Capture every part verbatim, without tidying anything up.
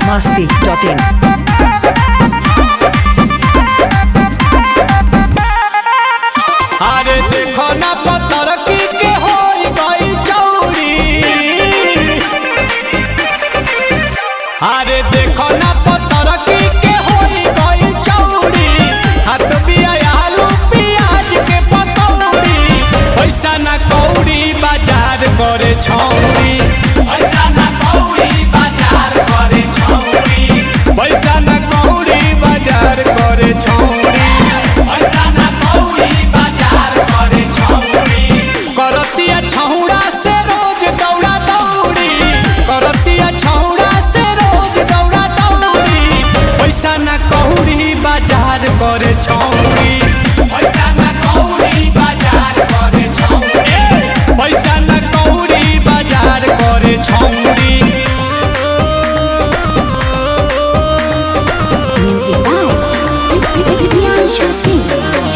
masti dot in. अरे देखो ना पत्थर की के होई गई चौड़ी। अरे देखो ना पत्थर की के होई गई चौड़ी। हाथ बिया आलू प्याज के पकौड़ी। पैसा ना कौड़ी बाजार करे छौड़ी। पैसा ना कौड़ी बाजार करे छौड़ी। पैसा ना कौड़ी बाजार करे छौड़ी। पैसा ना कौड़ी करतिया छौड़ा से रोज दौड़ा दौड़ी। करतिया छौड़ा से रोज दौड़ा दौड़ी। पैसा ना कौड़ी बाजार करे छौड़ी। पैसा ना कौड़ी बाजार करे छौड़ी। पैसा ना कौड़ी बाजार करे छौड़ी। Music by Priyanshu Singh.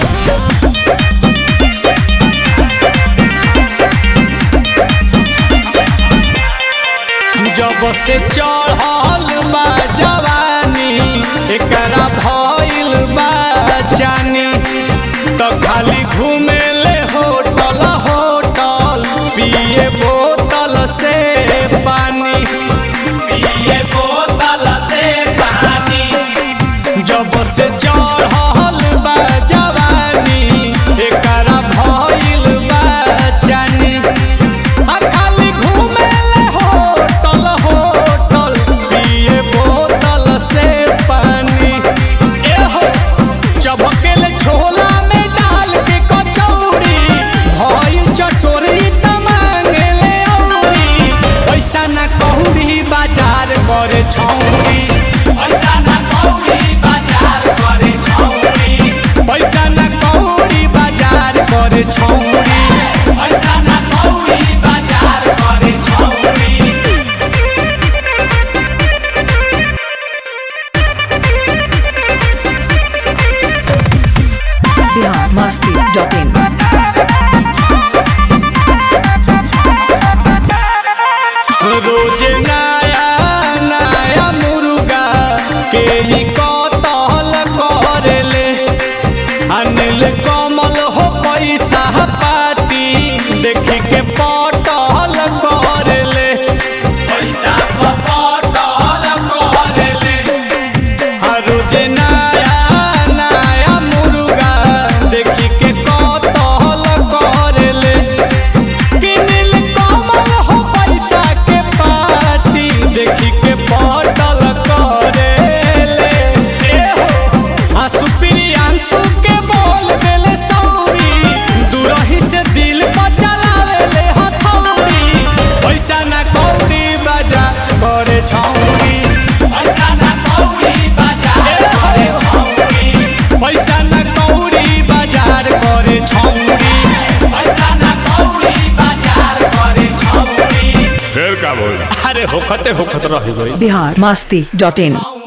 जब से चढ़ल बा जवानी एकरा भइल बा जानी। तो खाली घूमे ले होटल होटल पिए बोतल से पानी। पिए बोतल से पानी। जब से चढ़ल बा जवानी एकरा भइल बा जानी। खाली घूमे ले होटल होटल पिए बोतल से पानी। एहो चबकेल छोला में डाल के कचौड़ी। भइल चटोरी त मांगेले औरी। पैसा ना कौड़ी बाजार करे छौड़ी। पैसा ना कौड़ी बाजार करे छौड़ी। पैसा ना कौड़ी बाजार करे छौड़ी। पैसा ना कौड़ी बाजार करे छौड़ी। Bihar masti dot in. रोज नया नया मुर्गा के ही कतल करेले। अनिल कमल हो पैसा पाती देखी के पटल करेले। पैसा पटल करेले। रोज नया नया मुर्गा देखी के कतल करेले। किनिल कमल हो पैसा के पाती देखी के पटल करेले। आंसू प्रियांशु के बोल देले सौरी। दूरही से दिल पर चलावेले हथौड़ी। पैसा ना कौड़ी बाजार करे छौड़ी। पैसा ना कौड़ी बाजार करे छौड़ी। पैसा ना कौड़ी बाजार करे छौड़ी। पैसा ना कौड़ी बाजार करे छौड़ी। फिर का बोल अरे होखते होखत रह गई। Bihar masti dot in.